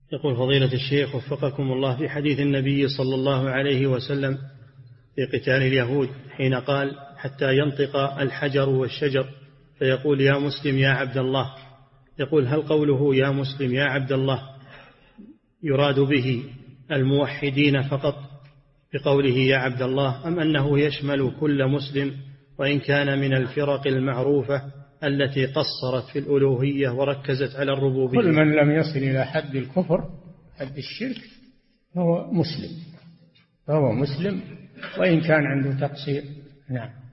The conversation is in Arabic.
يقول فضيلة الشيخ وفقكم الله، في حديث النبي صلى الله عليه وسلم في قتال اليهود حين قال حتى ينطق الحجر والشجر فيقول يا مسلم يا عبد الله، يقول هل قوله يا مسلم يا عبد الله يراد به الموحدين فقط بقوله يا عبد الله، أم أنه يشمل كل مسلم وإن كان من الفرق المعروفة التي قصرت في الألوهية وركزت على الربوبية؟ كل من لم يصل إلى حد الكفر حد الشرك فهو مسلم وإن كان عنده تقصير. نعم.